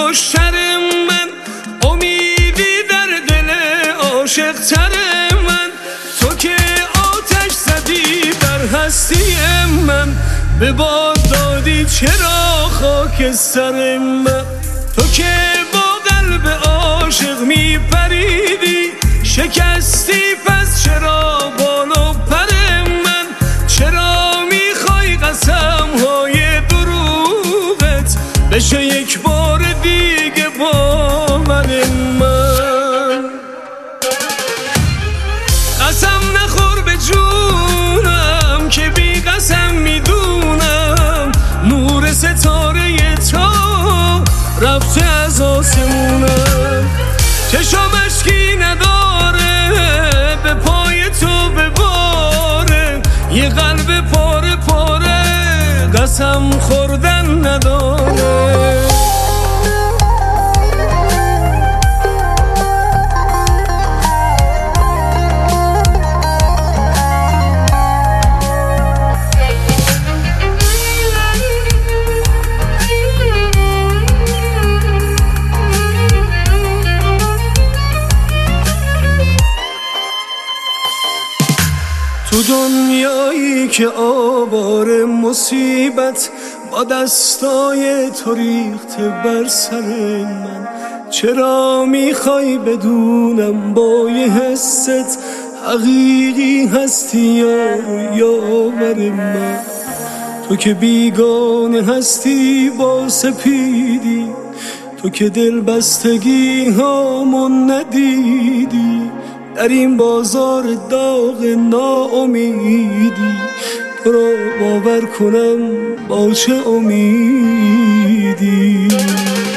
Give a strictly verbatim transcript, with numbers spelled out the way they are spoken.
کشتر من، امیدی در دل عاشق تر من. تو که آتش زدی بر هستی من، به باد دادی چرا خاک سر من. تو که با قلب عاشق می پریدی، شکستی پس چرا بال و پر من. چرا میخوای قسم های دروغت بشه یک بار دیگه باور من. قسم نخور به جونم که بی قسم میدونم نور ستاره تو رفته از آسمونم. چشم اشکی نداره به پای تو بباره، یه قلب پاره پاره قسم خوردن نداره. تو دنیایی که آوار مصیبت با دستای تو ریخته بر سر من، چرا میخوای بدونم با یه حست حقیقی هستی یا یاور من. تو که بیگانه هستی با سپیدی، تو که دل بستگی هامون ندیدی، در این بازار داغ ناامیدی تو را باور کنم با چه امیدی.